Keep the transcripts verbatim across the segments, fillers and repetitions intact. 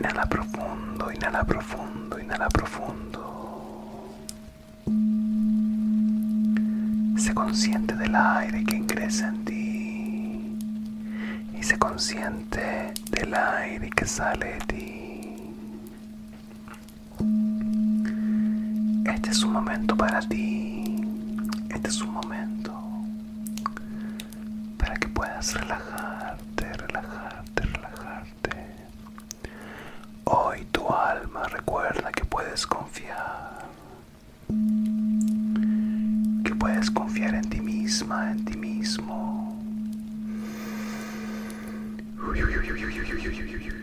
Inhala profundo, inhala profundo, inhala profundo. Sé consciente del aire que ingresa en ti y sé consciente del aire que sale de ti. Este es un momento para ti. Este es un momento para que puedas relajarte, relajarte, relajarte. Hoy tu alma recuerda que puedes confiar. Que puedes confiar en ti misma, en ti mismo. Uy, uy, uy, uy, uy, uy, uy, uy, uy.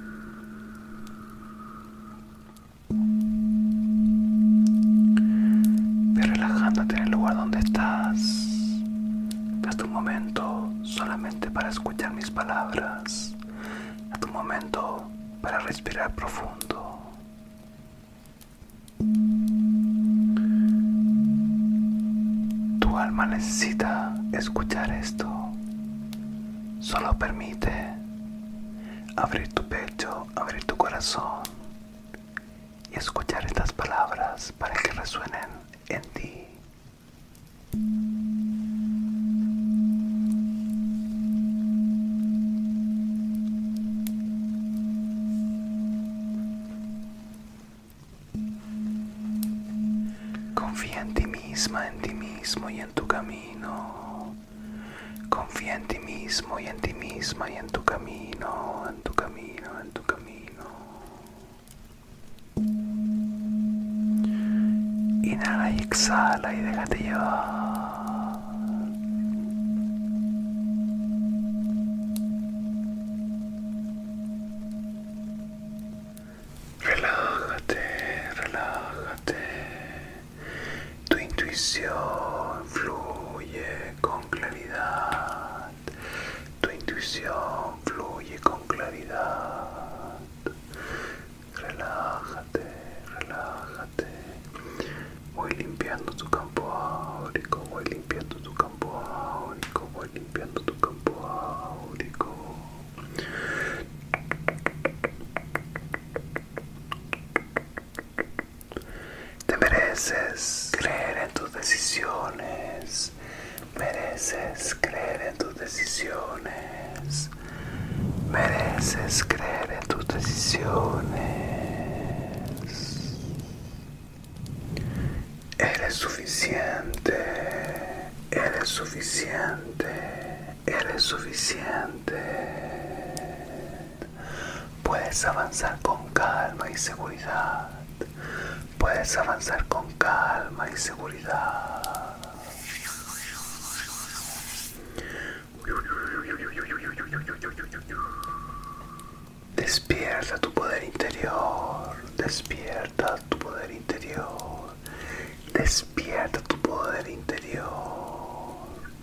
Ve relajándote en el lugar donde estás. Haz un momento solamente para escuchar mis palabras. Haz un momento para respirar profundo. Tu alma necesita escuchar esto. Solo permite abrir tu pecho, abrir tu corazón y escuchar estas palabras para que resuenen en ti. Confía en ti misma, en ti mismo y en tu camino. Confía en ti mismo y en ti misma y en tu camino, en tu camino, en tu camino. Inhala y exhala y déjate llevar. Relájate, relájate. Tu intuición fluye con claridad. Tu intuición fluye con claridad. Relájate, relájate. Voy limpiando tu campo áurico, voy limpiando tu campo áurico, voy limpiando tu campo áurico. Te mereces creer en tus decisiones. Mereces creer en tus decisiones. Mereces creer en tus decisiones. Eres suficiente. Eres suficiente. Eres suficiente. Puedes avanzar con calma y seguridad. Puedes avanzar con calma y seguridad. Despierta tu poder interior. Despierta tu poder interior. Despierta tu poder interior.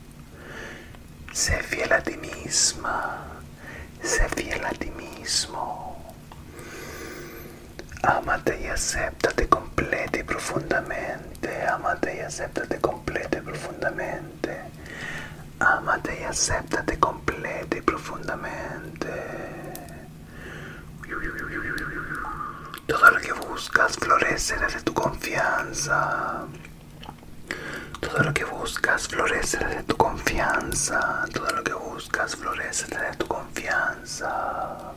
Sé fiel a ti misma. Sé fiel a ti mismo. Ámate y acéptate completa y profundamente. Ámate y acéptate completa y profundamente. Ámate y acéptate completa y profundamente. Todo lo que buscas florece desde tu confianza. Todo lo que buscas florece desde tu confianza. Todo lo que buscas florece desde tu confianza.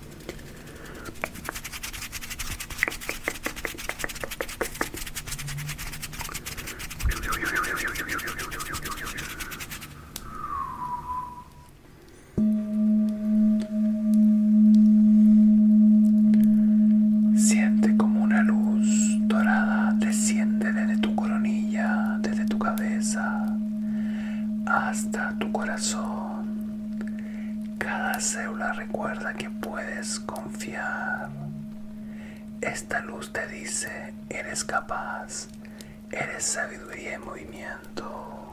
Siente como una luz dorada desciende desde tu coronilla, desde tu cabeza, hasta tu corazón. Cada célula recuerda que puedes confiar. Esta luz te dice, eres capaz, eres sabiduría en movimiento.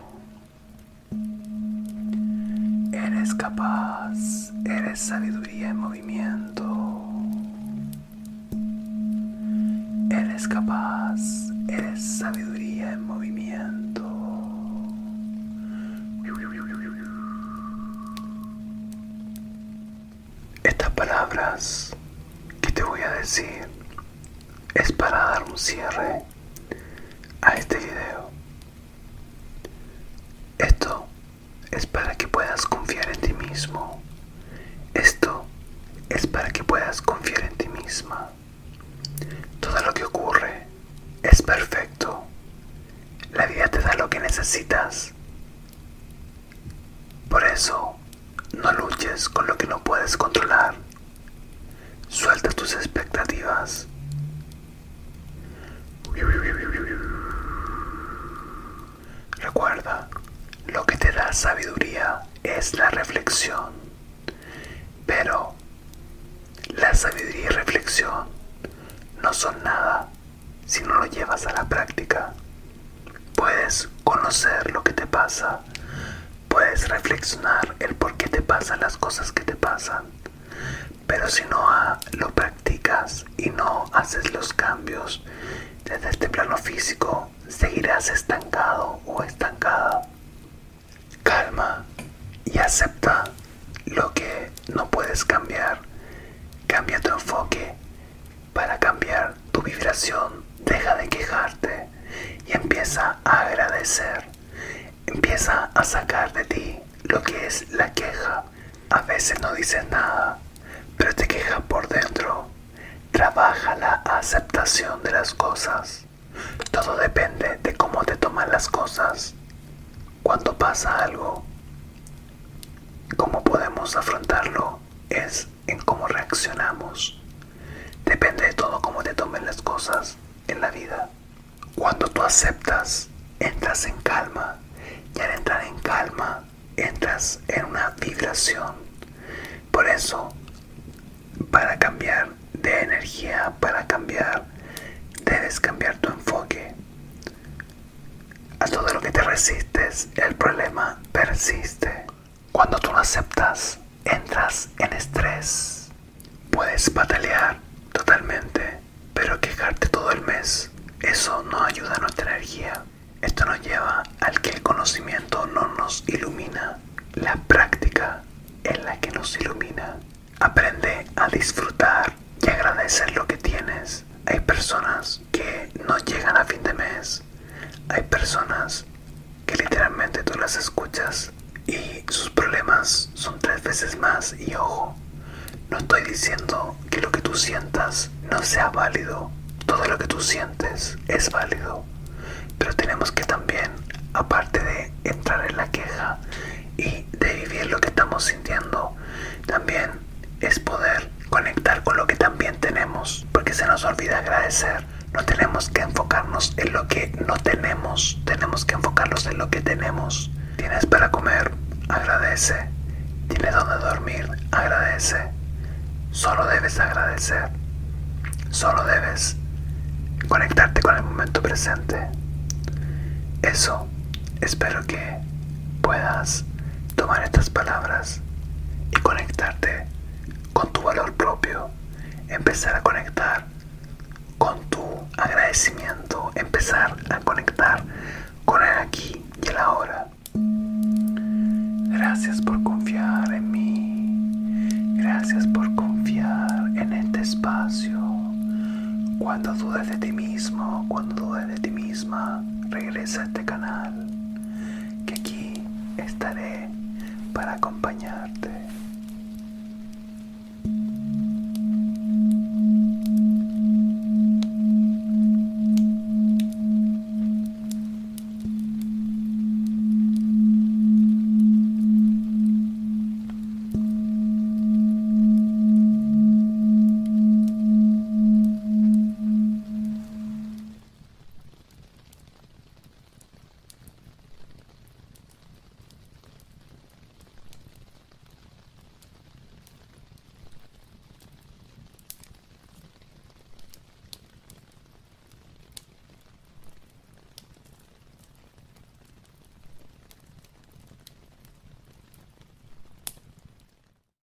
Eres capaz, eres sabiduría en movimiento. Eres capaz, eres sabiduría en movimiento. Estas palabras que te a decir es para dar un cierre a este video. Esto es para que puedas confiar en ti mismo. Esto es para que puedas confiar en ti misma. Todo lo que ocurre es perfecto. La vida te da lo que necesitas. Por eso, no luches con lo que no puedes controlar. Suelta tus expectativas. Recuerda, lo que te da sabiduría es la reflexión. Pero la sabiduría y reflexión no son nada si no lo llevas a la práctica. Puedes conocer lo que te pasa, puedes reflexionar el por qué te pasan las cosas que te pasan, pero si no lo practicas y no haces los cambios desde este plano físico, seguirás estancado o estancada. Calma y acepta lo que no puedes cambiar. Cambia tu enfoque para cambiar tu vibración. Deja de quejarte y empieza a agradecer. Empieza a sacar de ti lo que es la queja. A veces no dices nada, pero te quejas por dentro. Trabaja la aceptación de las cosas. Todo depende de cómo te toman las cosas. Cuando pasa algo, cómo podemos afrontarlo es en cómo reaccionamos. Depende de todo cómo te tomen las cosas en la vida. Cuando tú aceptas, entras en calma. Y al entrar en calma, entras en una vibración. Por eso, para cambiar de energía, para cambiar, debes cambiar tu enfoque. A todo lo que te resistes, el problema persiste. Cuando tú no aceptas, entras en estrés. Puedes patalear totalmente, pero quejarte todo el mes, eso no ayuda a nuestra energía. Esto nos lleva al que el conocimiento no nos ilumina. La práctica es la que nos ilumina. Aprende a disfrutar y agradecer lo que tienes. Hay personas que no llegan a fin de mes. Hay personas que literalmente tú las escuchas y sus problemas son tres veces más. Y ojo, no estoy diciendo que lo que tú sientas no sea válido. Todo lo que tú sientes es válido. Pero tenemos que también, aparte de entrar en la queja y de vivir lo que estamos sintiendo, también es poder conectar con lo que también tenemos, porque se nos olvida agradecer. No tenemos que enfocarnos en lo que no tenemos, tenemos que enfocarnos en lo que tenemos. Tienes para comer, agradece. Tienes donde dormir, agradece. Solo debes agradecer. Solo debes conectarte con el momento presente. Eso, espero que puedas tomar estas palabras y conectarte con tu valor propio. Empezar a conectar con tu agradecimiento. Empezar a conectar con el aquí y el ahora. Gracias por confiar en mí. Gracias por confiar en este espacio. Cuando dudes de ti mismo, cuando dudes de ti misma, regresa a este canal, que aquí estaré para acompañarte.